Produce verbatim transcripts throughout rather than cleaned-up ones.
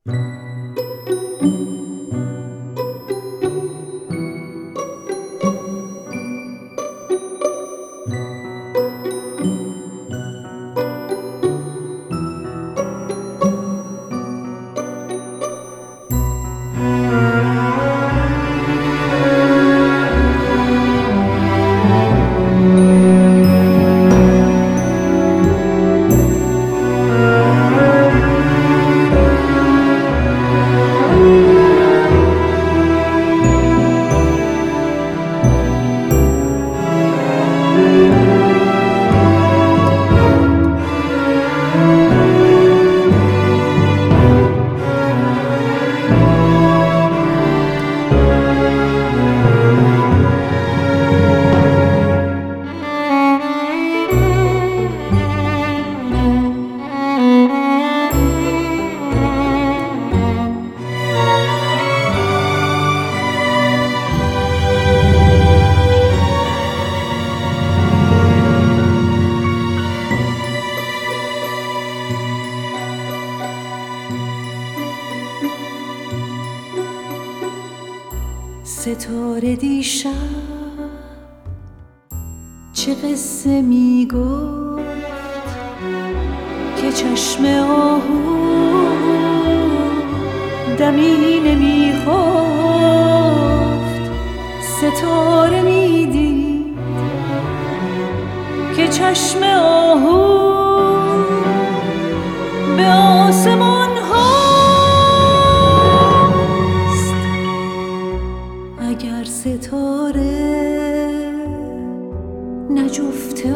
ستاره دیشب چه قصه می گفت که چشم آهو دمی نمی خفت. ستاره می دید که چشم آهو به آسمان اگر ستاره نه جفت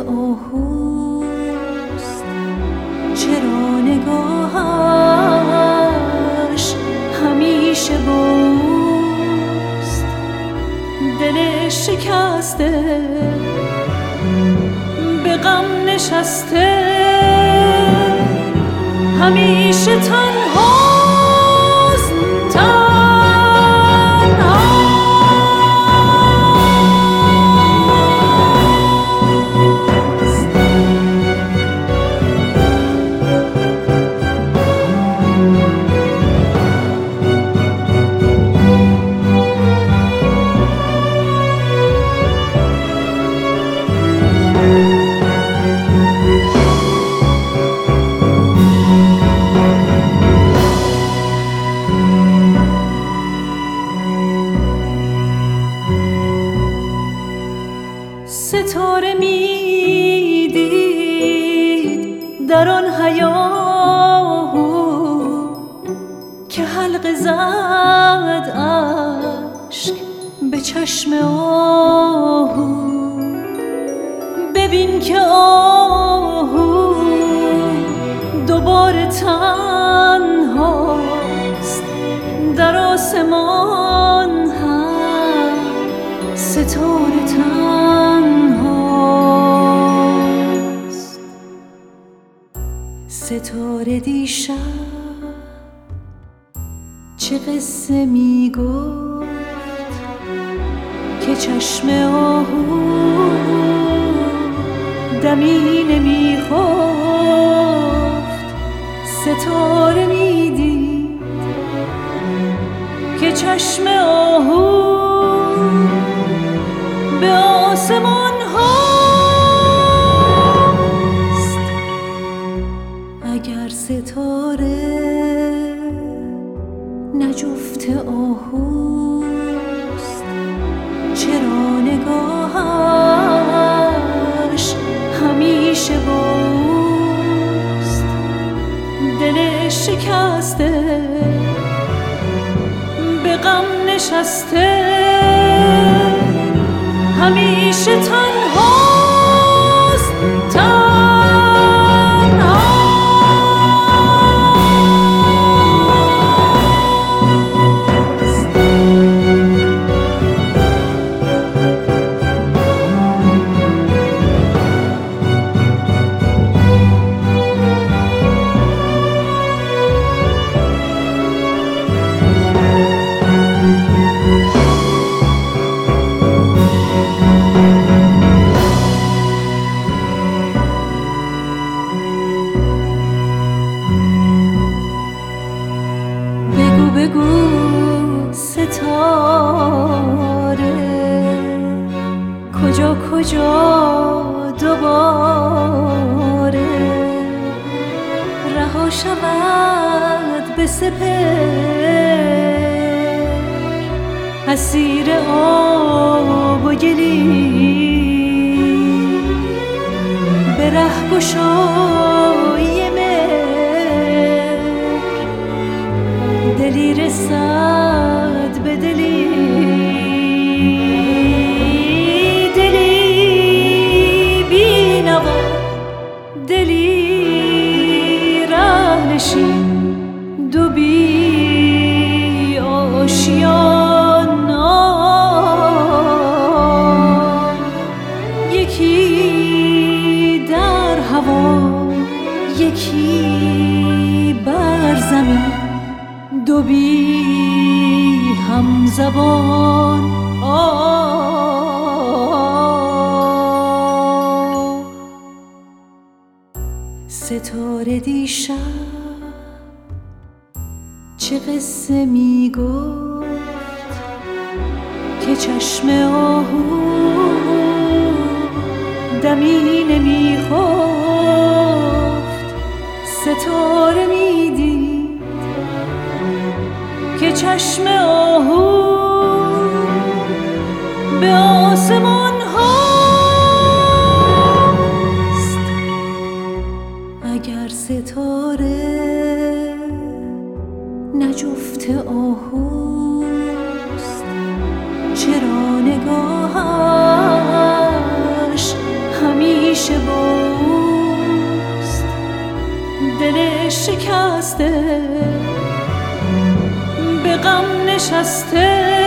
آهوست، چرا نگاهش همیشه بوست؟ دل شکسته به غم نشسته همیشه تنهاست، تنها. ستاره می دید در آن هیاهو که حلقه زد اشک به چشم آهو. ببین که آهو دوباره تنهاست، در آسمان هم ستاره تنهاست. ستاره دیشب چه قصه می گفت که چشم آهو دمی نمی خفت. ستاره می دید که چشم آهو به آسمان هاست. اگر ستاره نه جفت آهوست، چرا نگاهش همیشه بوست؟ دل شکسته به غم نشسته همیشه تنهاست، تنها. بگو ستاره کجا کجا دوباره رها شود به سپهر اسیر آب و گلی به رهگشایی مهر دلی رسد به دلی دلی بینوا دلی رهنشین دو بی آشیانا یکی در هوا یکی بر زمین دو بی هم زبان ستاره دیشب چه قصه می گفت که چشم آهو دمی نمی خفت ستاره می دید که چشم آهو به آسمان هاست اگر ستاره نه جفت آهوست چرا نگاهش همیشه باست دل شکسته به غم نشسته